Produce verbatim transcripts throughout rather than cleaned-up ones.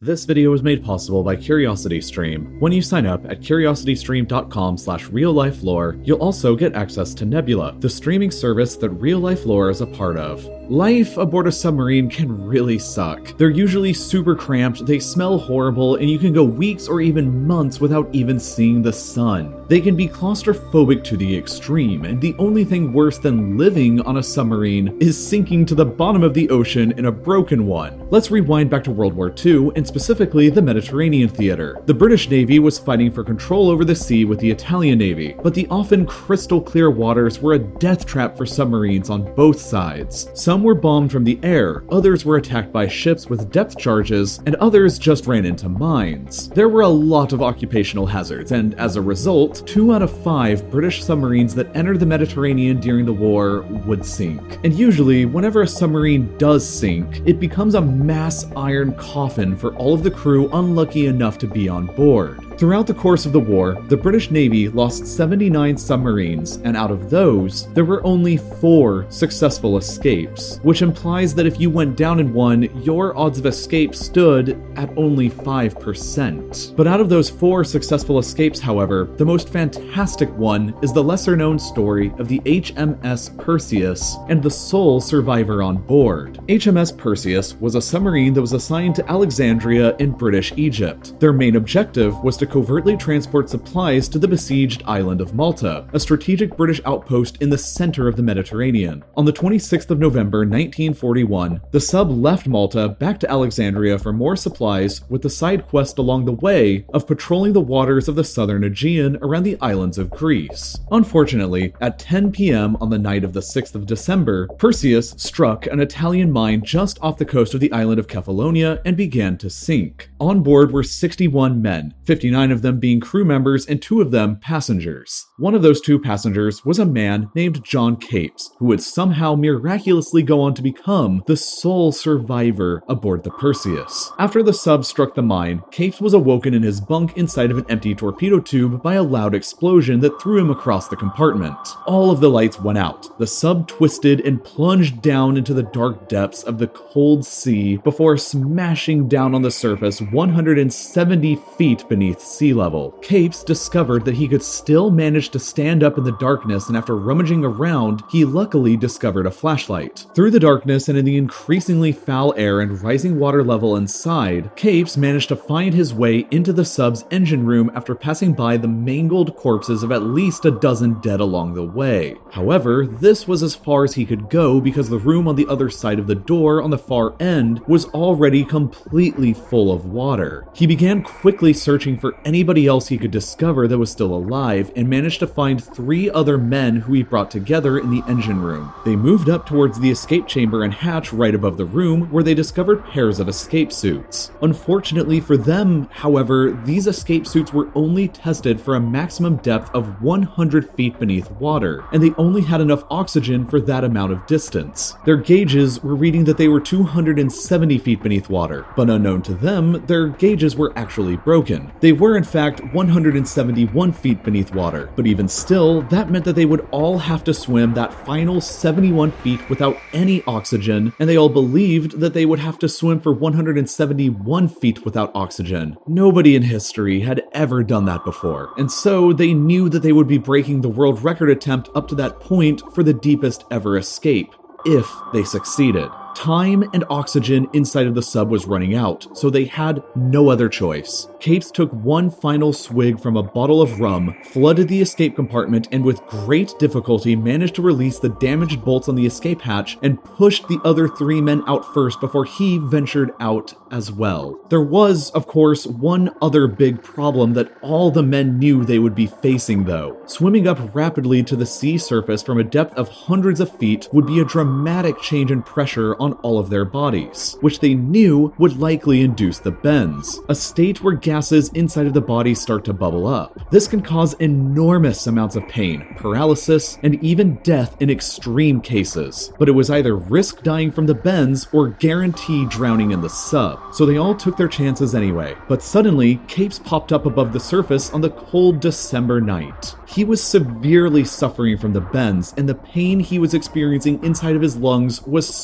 This video was made possible by CuriosityStream. When you sign up at curiositystream.com slash real-life-lore, you'll also get access to Nebula, the streaming service that Real Life Lore is a part of. Life aboard a submarine can really suck. They're usually super cramped, they smell horrible, and you can go weeks or even months without even seeing the sun. They can be claustrophobic to the extreme, and the only thing worse than living on a submarine is sinking to the bottom of the ocean in a broken one. Let's rewind back to World War Two, and specifically the Mediterranean theater. The British Navy was fighting for control over the sea with the Italian Navy, but the often crystal clear waters were a death trap for submarines on both sides. Some were bombed from the air, others were attacked by ships with depth charges, and others just ran into mines. There were a lot of occupational hazards, and as a result, two out of five British submarines that entered the Mediterranean during the war would sink. And usually, whenever a submarine does sink, it becomes a mass iron coffin for all of the crew unlucky enough to be on board. Throughout the course of the war, the British Navy lost seventy-nine submarines, and out of those, there were only four successful escapes, which implies that if you went down in one, your odds of escape stood at only five percent. But out of those four successful escapes, however, the most fantastic one is the lesser-known story of the H M S Perseus and the sole survivor on board. H M S Perseus was a submarine that was assigned to Alexandria in British Egypt. Their main objective was to covertly transport supplies to the besieged island of Malta, a strategic British outpost in the center of the Mediterranean. On the twenty-sixth of November nineteen forty-one, the sub left Malta back to Alexandria for more supplies, with the side quest along the way of patrolling the waters of the southern Aegean around the islands of Greece. Unfortunately, at ten p.m. on the night of the sixth of December, Perseus struck an Italian mine just off the coast of the island of Kefalonia and began to sink. On board were sixty-one men, fifty-nine of them being crew members and two of them passengers. One of those two passengers was a man named John Capes, who would somehow miraculously go on to become the sole survivor aboard the Perseus. After the sub struck the mine, Capes was awoken in his bunk inside of an empty torpedo tube by a loud explosion that threw him across the compartment. All of the lights went out. The sub twisted and plunged down into the dark depths of the cold sea before smashing down on the surface one hundred seventy feet beneath sea level. Capes discovered that he could still manage to stand up in the darkness, and after rummaging around, he luckily discovered a flashlight. Through the darkness and in the increasingly foul air and rising water level inside, Capes managed to find his way into the sub's engine room after passing by the mangled corpses of at least a dozen dead along the way. However, this was as far as he could go because the room on the other side of the door on the far end was already completely full of water. He began quickly searching for anybody else he could discover that was still alive and managed to find three other men who he brought together in the engine room. They moved up towards the escape chamber and hatch right above the room, where they discovered pairs of escape suits. Unfortunately for them, however, these escape suits were only tested for a maximum depth of one hundred feet beneath water, and they only had enough oxygen for that amount of distance. Their gauges were reading that they were two hundred seventy feet beneath water, but unknown to them, their gauges were actually broken. They were in fact one hundred seventy-one feet beneath water, but even still, that meant that they would all have to swim that final seventy-one feet without any oxygen, and they all believed that they would have to swim for one hundred seventy-one feet without oxygen. Nobody in history had ever done that before, and so they knew that they would be breaking the world record attempt up to that point for the deepest ever escape, if they succeeded. Time and oxygen inside of the sub was running out, so they had no other choice. Capes took one final swig from a bottle of rum, flooded the escape compartment, and with great difficulty managed to release the damaged bolts on the escape hatch and pushed the other three men out first before he ventured out as well. There was, of course, one other big problem that all the men knew they would be facing though. Swimming up rapidly to the sea surface from a depth of hundreds of feet would be a dramatic change in pressure on all of their bodies, which they knew would likely induce the bends, a state where gases inside of the body start to bubble up. This can cause enormous amounts of pain, paralysis, and even death in extreme cases, but it was either risk dying from the bends or guarantee drowning in the sub, so they all took their chances anyway. But suddenly, Capes popped up above the surface on the cold December night. He was severely suffering from the bends, and the pain he was experiencing inside of his lungs was certainly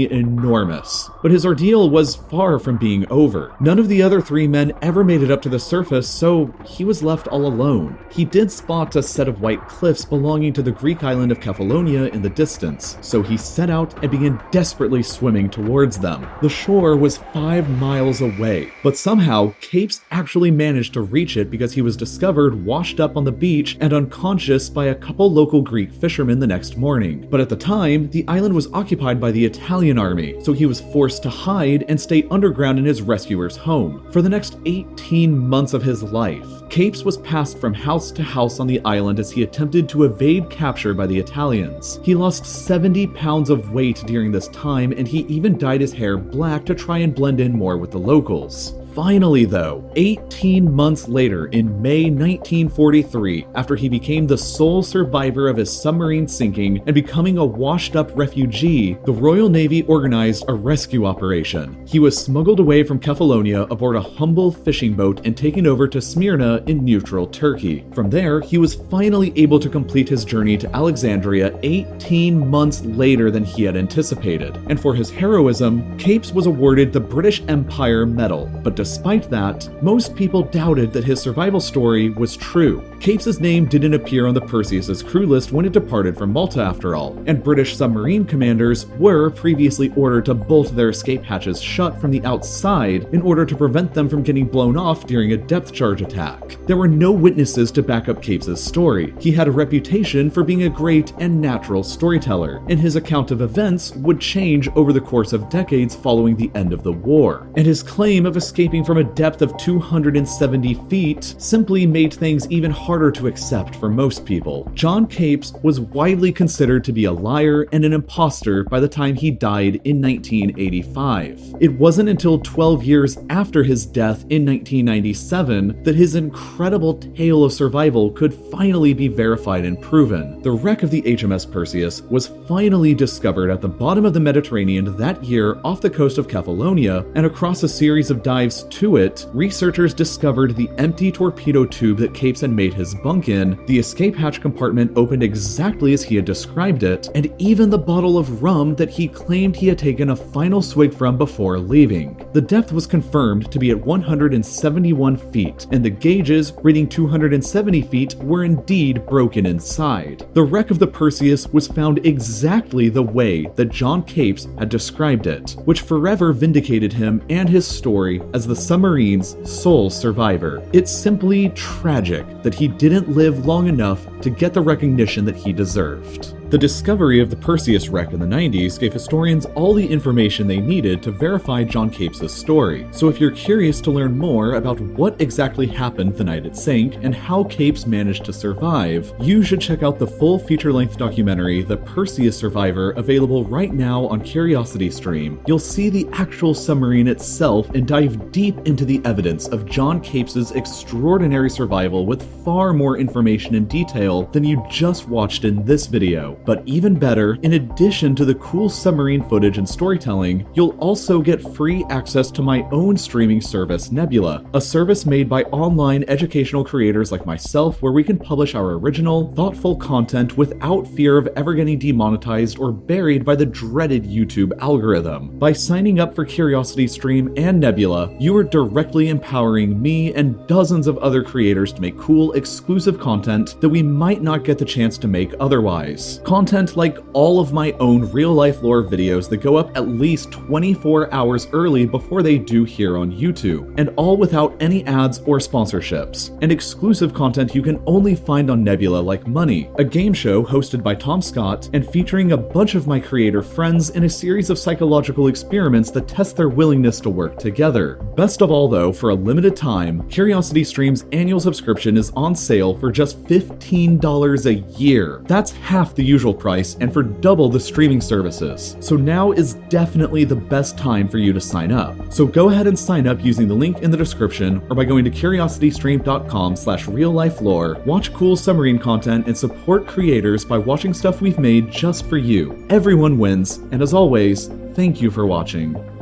absolutely enormous. But his ordeal was far from being over. None of the other three men ever made it up to the surface, so he was left all alone. He did spot a set of white cliffs belonging to the Greek island of Kefalonia in the distance, so he set out and began desperately swimming towards them. The shore was five miles away, but somehow Capes actually managed to reach it because he was discovered washed up on the beach and unconscious by a couple local Greek fishermen the next morning. But at the time, the island was occupied by the Italian army, so he was forced to hide and stay underground in his rescuer's home. For the next eighteen months of his life, Capes was passed from house to house on the island as he attempted to evade capture by the Italians. He lost seventy pounds of weight during this time, and he even dyed his hair black to try and blend in more with the locals. Finally though, eighteen months later in May nineteen forty-three, after he became the sole survivor of his submarine sinking and becoming a washed-up refugee, the Royal Navy organized a rescue operation. He was smuggled away from Kefalonia aboard a humble fishing boat and taken over to Smyrna in neutral Turkey. From there, he was finally able to complete his journey to Alexandria eighteen months later than he had anticipated. And for his heroism, Capes was awarded the British Empire Medal, but despite that, most people doubted that his survival story was true. Capes' name didn't appear on the Perseus' crew list when it departed from Malta after all, and British submarine commanders were previously ordered to bolt their escape hatches shut from the outside in order to prevent them from getting blown off during a depth charge attack. There were no witnesses to back up Capes' story. He had a reputation for being a great and natural storyteller, and his account of events would change over the course of decades following the end of the war. And his claim of escaping from a depth of two hundred seventy feet simply made things even harder to accept for most people. John Capes was widely considered to be a liar and an imposter by the time he died in nineteen eighty-five. It wasn't until twelve years after his death in nineteen ninety-seven that his incredible tale of survival could finally be verified and proven. The wreck of the H M S Perseus was finally discovered at the bottom of the Mediterranean that year off the coast of Kefalonia, and across a series of dives to it, researchers discovered the empty torpedo tube that Capes had made his bunk in, the escape hatch compartment opened exactly as he had described it, and even the bottle of rum that he claimed he had taken a final swig from before leaving. The depth was confirmed to be at one hundred seventy-one feet, and the gauges, reading two hundred seventy feet, were indeed broken inside. The wreck of the Perseus was found exactly the way that John Capes had described it, which forever vindicated him and his story as the submarine's sole survivor. It's simply tragic that he didn't live long enough to get the recognition that he deserved. The discovery of the Perseus wreck in the nineties gave historians all the information they needed to verify John Capes' story. So if you're curious to learn more about what exactly happened the night it sank and how Capes managed to survive, you should check out the full feature-length documentary, The Perseus Survivor, available right now on CuriosityStream. You'll see the actual submarine itself and dive deep into the evidence of John Capes' extraordinary survival with far more information and detail than you just watched in this video. But even better, in addition to the cool submarine footage and storytelling, you'll also get free access to my own streaming service, Nebula, a service made by online educational creators like myself where we can publish our original, thoughtful content without fear of ever getting demonetized or buried by the dreaded YouTube algorithm. By signing up for CuriosityStream and Nebula, you are directly empowering me and dozens of other creators to make cool, exclusive content that we might not get the chance to make otherwise. Content like all of my own real-life lore videos that go up at least twenty-four hours early before they do here on YouTube, and all without any ads or sponsorships. And exclusive content you can only find on Nebula like Money, a game show hosted by Tom Scott and featuring a bunch of my creator friends in a series of psychological experiments that test their willingness to work together. Best of all though, for a limited time, CuriosityStream's annual subscription is on sale for just fifteen dollars a year. That's half the usual price and for double the streaming services. So now is definitely the best time for you to sign up. So go ahead and sign up using the link in the description or by going to curiositystream.com slash real-life-lore. Watch cool submarine content and support creators by watching stuff we've made just for you. Everyone wins, and as always, thank you for watching.